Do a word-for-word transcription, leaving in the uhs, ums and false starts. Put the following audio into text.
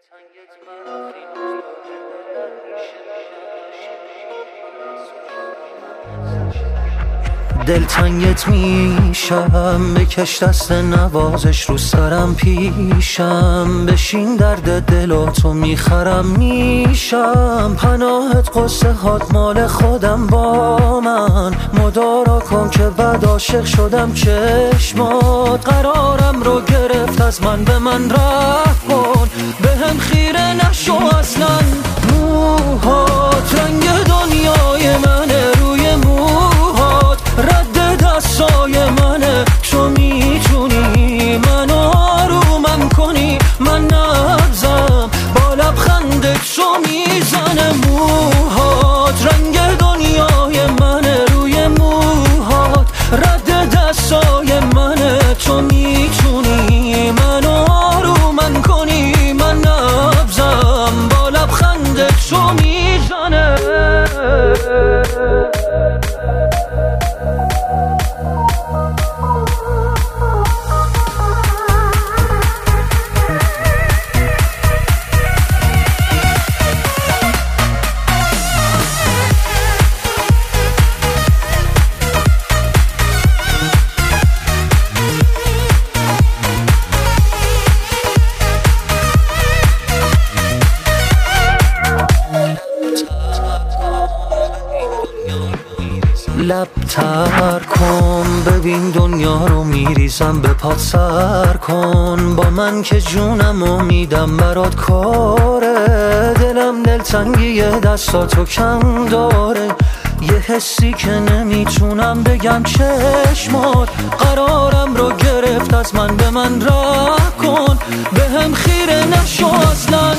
دلتنگت میشم، بکش دست نوازش رو سرم پیشم، بشین درد دل تو میخرم میشم، پناهت قصه هات مال خودم با من، مدارا کن که بعد عاشق شدم چشمات، قرارم رو گرفت از من به من رحم کن، به هم خیره نشو اصلا، موهات رنگ دنیای منه، روی موهات رد دستای منه، تو میتونی منو آرومم کنی، من نبزم با لبخندت تو میزنه، موهات رنگ دنیای منه، روی موهات رد دستای منه، تو میتونی منو آرومم کنی، من نبزم با لبخندت تو میزنه. لب تر کن ببین دنیا رو میریزم، به پات سر کن با من که جونم و میدم برات کاره، دلم دلتنگی دستاتو کم داره، یه حسی که نمیتونم بگم چشمات، قرارم رو گرفت از من به من رحم کن، به هم خیره نشو اصلا،